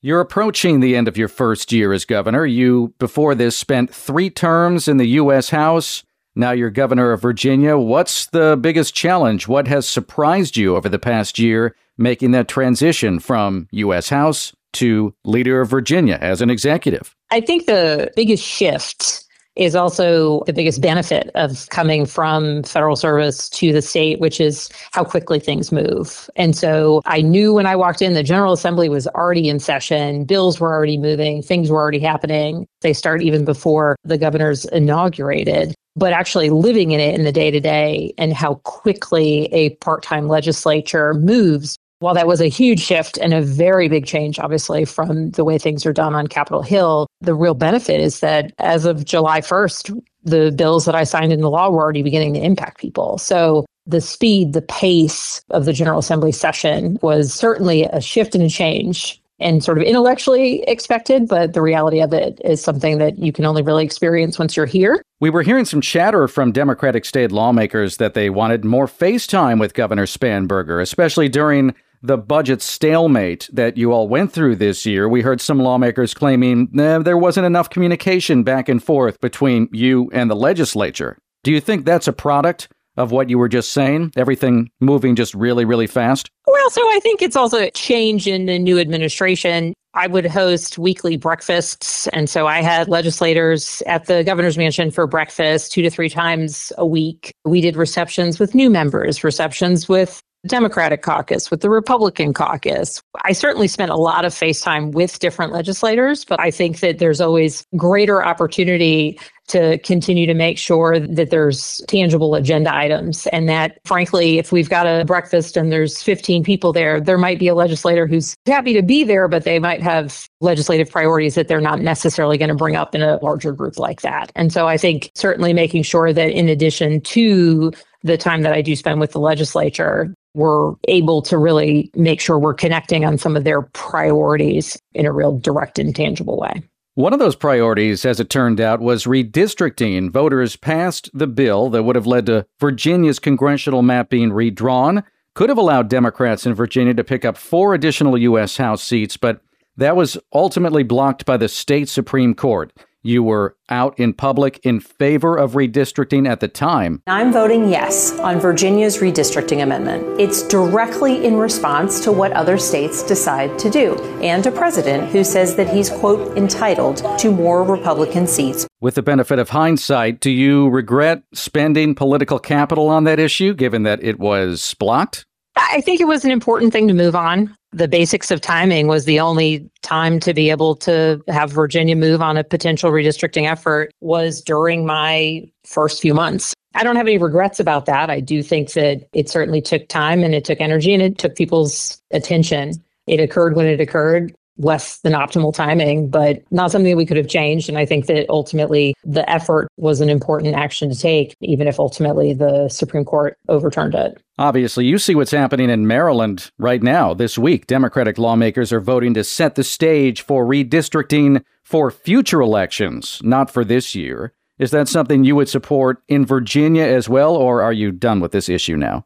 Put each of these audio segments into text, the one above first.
You're approaching the end of your first year as governor. You, before this, spent 3 terms in the U.S. House. Now you're governor of Virginia. What's the biggest challenge? What has surprised you over the past year, making that transition from U.S. House to leader of Virginia as an executive? I think the biggest shift is also the biggest benefit of coming from federal service to the state, which is how quickly things move. And so I knew when I walked in, the General Assembly was already in session, bills were already moving, things were already happening. They start even before the governor's inaugurated. But actually living in it in the day-to-day and how quickly a part-time legislature moves. While that was a huge shift and a very big change, obviously, from the way things are done on Capitol Hill, the real benefit is that as of July 1st, the bills that I signed into law were already beginning to impact people. So the speed, the pace of the General Assembly session was certainly a shift and a change and sort of intellectually expected, but the reality of it is something that you can only really experience once you're here. We were hearing some chatter from Democratic state lawmakers that they wanted more face time with Governor Spanberger, especially during the budget stalemate that you all went through this year. We heard some lawmakers claiming there wasn't enough communication back and forth between you and the legislature. Do you think that's a product of what you were just saying? Everything moving just really, really fast? Well, so I think it's also a change in the new administration. I would host weekly breakfasts. And so I had legislators at the governor's mansion for breakfast 2 to 3 times a week. We did receptions with new members, receptions with Democratic caucus, with the Republican caucus. I certainly spent a lot of face time with different legislators, but I think that there's always greater opportunity to continue to make sure that there's tangible agenda items. And that, frankly, if we've got a breakfast and there's 15 people there, there might be a legislator who's happy to be there, but they might have legislative priorities that they're not necessarily going to bring up in a larger group like that. And so I think certainly making sure that in addition to the time that I do spend with the legislature, we're able to really make sure we're connecting on some of their priorities in a real direct and tangible way. One of those priorities, as it turned out, was redistricting. Voters passed the bill that would have led to Virginia's congressional map being redrawn, could have allowed Democrats in Virginia to pick up 4 additional U.S. House seats, but that was ultimately blocked by the state Supreme Court. You were out in public in favor of redistricting at the time. I'm voting yes on Virginia's redistricting amendment. It's directly in response to what other states decide to do, and a president who says that he's, quote, entitled to more Republican seats. With the benefit of hindsight, do you regret spending political capital on that issue, given that it was blocked? I think it was an important thing to move on. The basics of timing was the only time to be able to have Virginia move on a potential redistricting effort was during my first few months. I don't have any regrets about that. I do think that it certainly took time and it took energy and it took people's attention. It occurred when it occurred. Less than optimal timing, but not something we could have changed. And I think that ultimately the effort was an important action to take, even if ultimately the Supreme Court overturned it. Obviously, you see what's happening in Maryland right now. This week, Democratic lawmakers are voting to set the stage for redistricting for future elections, not for this year. Is that something you would support in Virginia as well, or are you done with this issue now?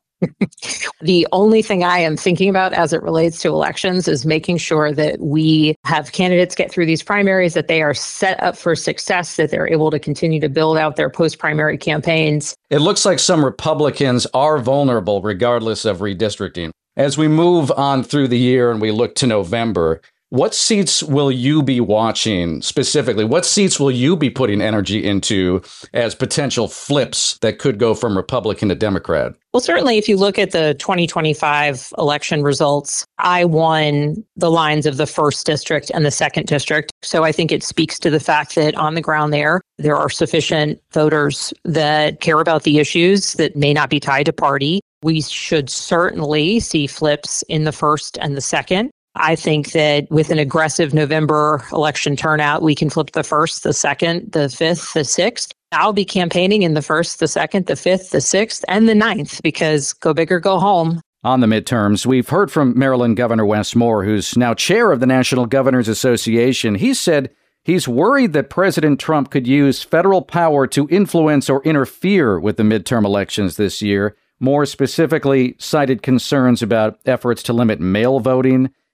The only thing I am thinking about as it relates to elections is making sure that we have candidates get through these primaries, that they are set up for success, that they're able to continue to build out their post-primary campaigns. It looks like some Republicans are vulnerable regardless of redistricting. As we move on through the year and we look to November, what seats will you be watching specifically? What seats will you be putting energy into as potential flips that could go from Republican to Democrat? Well, certainly, if you look at the 2025 election results, I won the lines of the 1st district and the 2nd district. So I think it speaks to the fact that on the ground there are sufficient voters that care about the issues that may not be tied to party. We should certainly see flips in the 1st and the 2nd. I think that with an aggressive November election turnout, we can flip the 1st, the 2nd, the 5th, the 6th. I'll be campaigning in the 1st, the 2nd, the 5th, the 6th, and the 9th, because go big or go home. On the midterms, we've heard from Maryland Governor Wes Moore, who's now chair of the National Governors Association. He said he's worried that President Trump could use federal power to influence or interfere with the midterm elections this year. More specifically, cited concerns about efforts to limit mail voting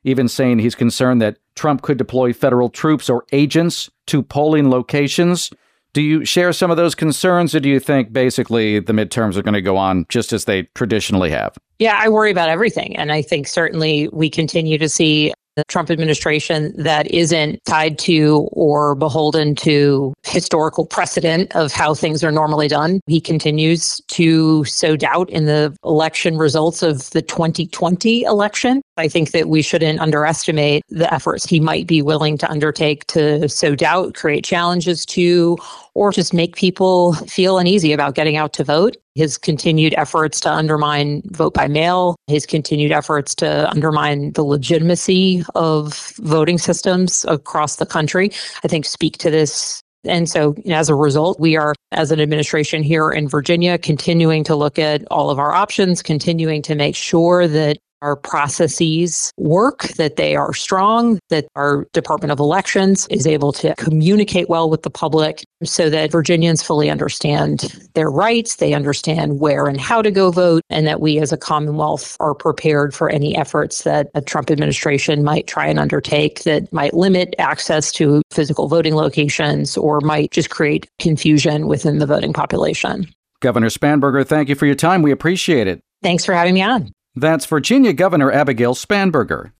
even saying he's concerned that Trump could deploy federal troops or agents to polling locations. Do you share some of those concerns, or do you think basically the midterms are going to go on just as they traditionally have? Yeah, I worry about everything. And I think certainly we continue to see the Trump administration that isn't tied to or beholden to historical precedent of how things are normally done. He continues to sow doubt in the election results of the 2020 election. I think that we shouldn't underestimate the efforts he might be willing to undertake to sow doubt, create challenges to, or just make people feel uneasy about getting out to vote. His continued efforts to undermine vote by mail, his continued efforts to undermine the legitimacy of voting systems across the country, I think speak to this. And so as a result, we are, as an administration here in Virginia, continuing to look at all of our options, continuing to make sure that our processes work, that they are strong, that our Department of Elections is able to communicate well with the public so that Virginians fully understand their rights, they understand where and how to go vote, and that we as a Commonwealth are prepared for any efforts that a Trump administration might try and undertake that might limit access to physical voting locations or might just create confusion within the voting population. Governor Spanberger, thank you for your time. We appreciate it. Thanks for having me on. That's Virginia Governor Abigail Spanberger.